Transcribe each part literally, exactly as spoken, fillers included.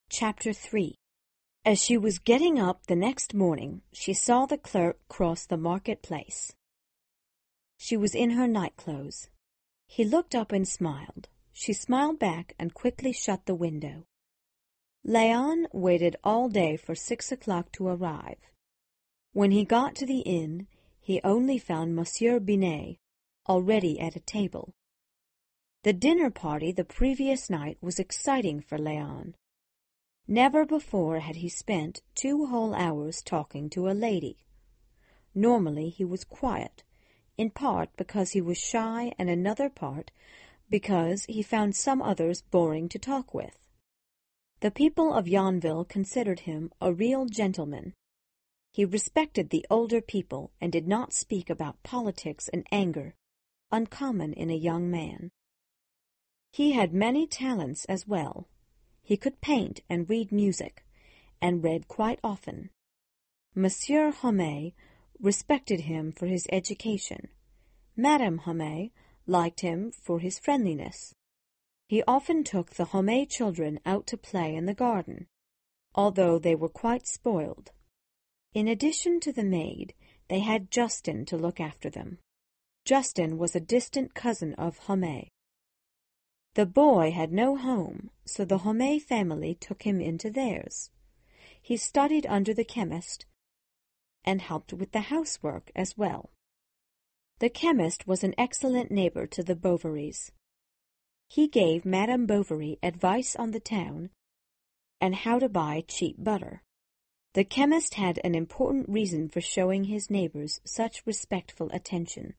Chapter three. As she was getting up the next morning, she saw the clerk cross the market-place. She was in her night-clothes. He looked up and smiled. She smiled back and quickly shut the window. Léon waited all day for six o'clock to arrive. When he got to the inn, he only found Monsieur Binet already at a table. The dinner party the previous night was exciting for Léon. Never before had he spent two whole hours talking to a lady. Normally he was quiet, in part because he was shy and another part because he found some others boring to talk with. The people of Yonville considered him a real gentleman. He respected the older people and did not speak about politics and anger, uncommon in a young man. He had many talents as well. He could paint and read music, and read quite often. Monsieur Homais respected him for his education. Madame Homais liked him for his friendliness. He often took the Homais children out to play in the garden, although they were quite spoiled. In addition to the maid, they had Justin to look after them. Justin was a distant cousin of Homais. The boy had no home, so the Homais family took him into theirs. He studied under the chemist and helped with the housework as well. The chemist was an excellent neighbor to the Bovarys. He gave Madame Bovary advice on the town and how to buy cheap butter. The chemist had an important reason for showing his neighbors such respectful attention.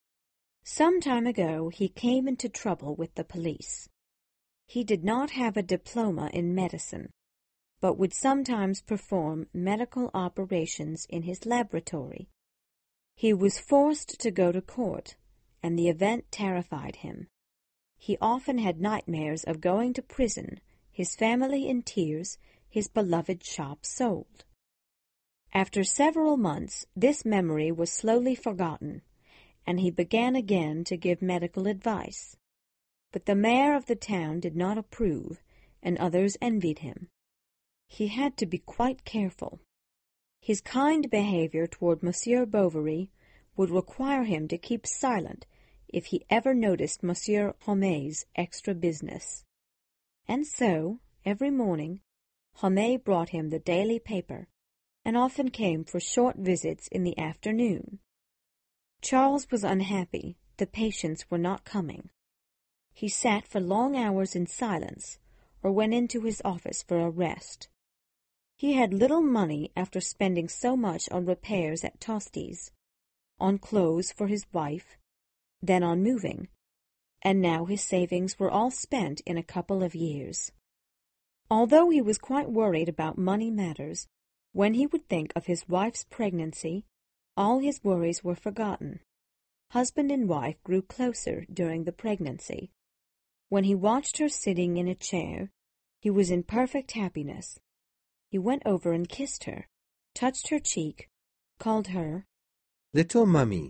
Some time ago he came into trouble with the police. He did not have a diploma in medicine, but would sometimes perform medical operations in his laboratory. He was forced to go to court, and the event terrified him. He often had nightmares of going to prison, his family in tears, his beloved shop sold. After several months, this memory was slowly forgotten, and he began again to give medical advice. But the mayor of the town did not approve, and others envied him. He had to be quite careful. His kind behavior toward Monsieur Bovary would require him to keep silent if he ever noticed Monsieur Homais' extra business. And so, every morning, Homais brought him the daily paper, and often came for short visits in the afternoon. Charles was unhappy. The patients were not coming. He sat for long hours in silence, or went into his office for a rest. He had little money after spending so much on repairs at Tosti's, on clothes for his wife, then on moving, and now his savings were all spent in a couple of years. Although he was quite worried about money matters, when he would think of his wife's pregnancy, all his worries were forgotten. Husband and wife grew closer during the pregnancy. When he watched her sitting in a chair, he was in perfect happiness. He went over and kissed her, touched her cheek, called her Little Mummy.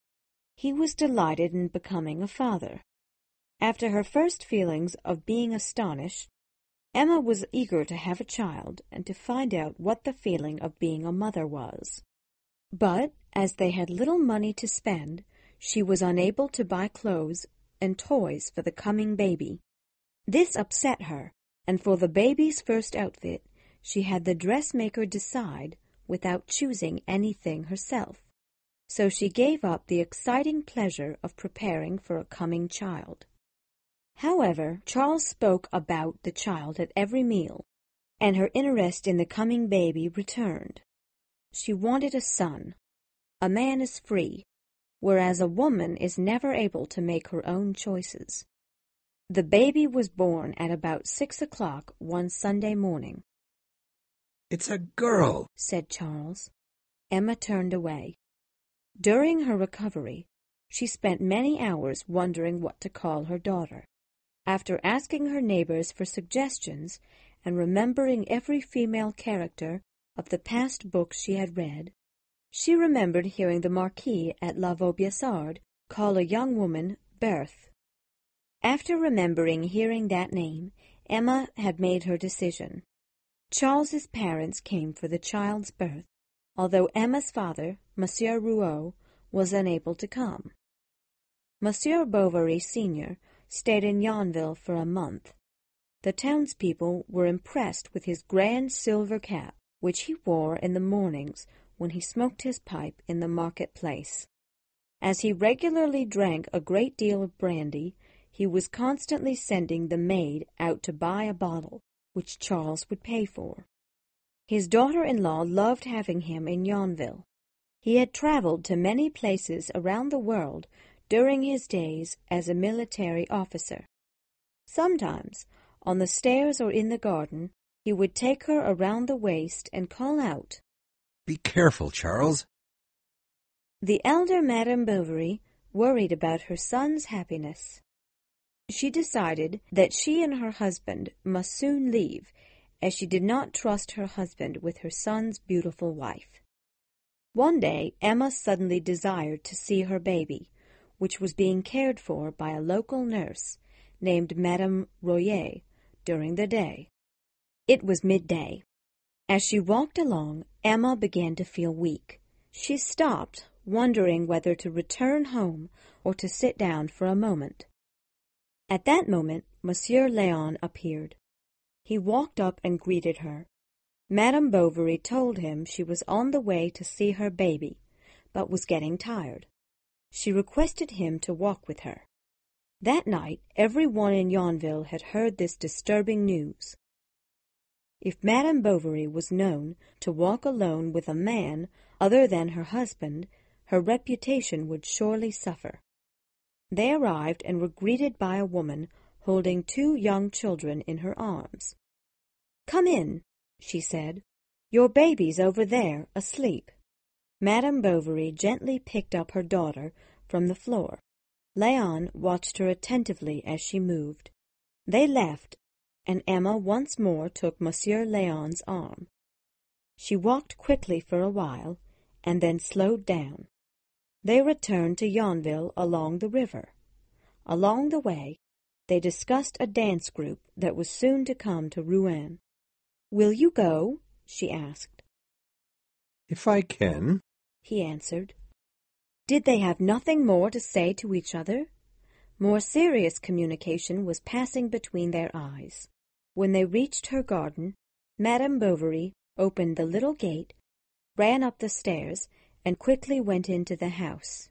He was delighted in becoming a father. After her first feelings of being astonished, Emma was eager to have a child and to find out what the feeling of being a mother was. But, as they had little money to spend, she was unable to buy clothes and toys for the coming baby. This upset her, and for the baby's first outfit, she had the dressmaker decide without choosing anything herself. So she gave up the exciting pleasure of preparing for a coming child. However, Charles spoke about the child at every meal, and her interest in the coming baby returned. She wanted a son. A man is free, whereas a woman is never able to make her own choices. The baby was born at about six o'clock one Sunday morning. It's a girl, said Charles. Emma turned away. During her recovery, she spent many hours wondering what to call her daughter. After asking her neighbors for suggestions and remembering every female character of the past books she had read, she remembered hearing the Marquis at La Vaubyessard call a young woman Berthe. After remembering hearing that name, Emma had made her decision. Charles's parents came for the child's birth, although Emma's father, Monsieur Rouault, was unable to come. Monsieur Bovary Senior stayed in Yonville for a month. The townspeople were impressed with his grand silver cap, which he wore in the mornings when he smoked his pipe in the market-place. As he regularly drank a great deal of brandy, he was constantly sending the maid out to buy a bottle, which Charles would pay for. His daughter-in-law loved having him in Yonville. He had traveled to many places around the world during his days as a military officer. Sometimes, on the stairs or in the garden, he would take her around the waist and call out, "Be careful, Charles." The elder Madame Bovary worried about her son's happiness. She decided that she and her husband must soon leave, as she did not trust her husband with her son's beautiful wife. One day, Emma suddenly desired to see her baby, which was being cared for by a local nurse named Madame Royer during the day. It was midday. As she walked along, Emma began to feel weak. She stopped, wondering whether to return home or to sit down for a moment. At that moment, Monsieur Léon appeared. He walked up and greeted her. Madame Bovary told him she was on the way to see her baby, but was getting tired. She requested him to walk with her. That night, every one in Yonville had heard this disturbing news. If Madame Bovary was known to walk alone with a man other than her husband, her reputation would surely suffer. They arrived and were greeted by a woman holding two young children in her arms. "Come in," she said. "Your baby's over there, asleep." Madame Bovary gently picked up her daughter from the floor. Léon watched her attentively as she moved. They left, and Emma once more took Monsieur Léon's arm. She walked quickly for a while, and then slowed down. They returned to Yonville along the river. Along the way, they discussed a dance group that was soon to come to Rouen. "Will you go?" she asked. "If I can," he answered. Did they have nothing more to say to each other? More serious communication was passing between their eyes. When they reached her garden, Madame Bovary opened the little gate, ran up the stairs, and quickly went into the house.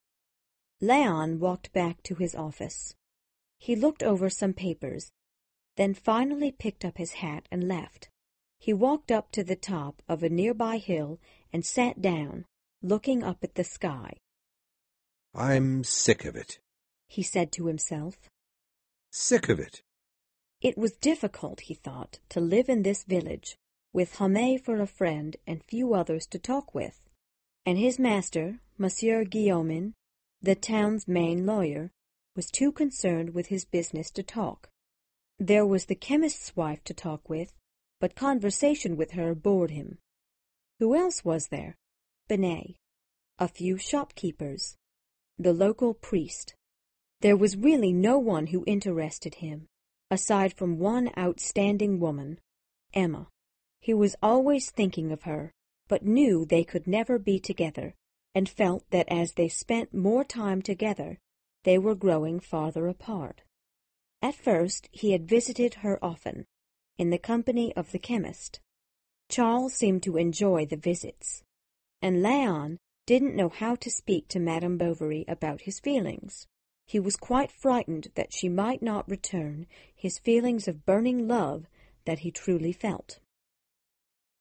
Léon walked back to his office. He looked over some papers, then finally picked up his hat and left. He walked up to the top of a nearby hill and sat down, looking up at the sky. "I'm sick of it," he said to himself. "Sick of it." It was difficult, he thought, to live in this village, with Homais for a friend and few others to talk with. And his master, Monsieur Guillaumin, the town's main lawyer, was too concerned with his business to talk. There was the chemist's wife to talk with, but conversation with her bored him. Who else was there? Binet. A few shopkeepers. The local priest. There was really no one who interested him, aside from one outstanding woman, Emma. He was always thinking of her, but knew they could never be together, and felt that as they spent more time together, they were growing farther apart. At first he had visited her often, in the company of the chemist. Charles seemed to enjoy the visits, and Léon didn't know how to speak to Madame Bovary about his feelings. He was quite frightened that she might not return his feelings of burning love that he truly felt.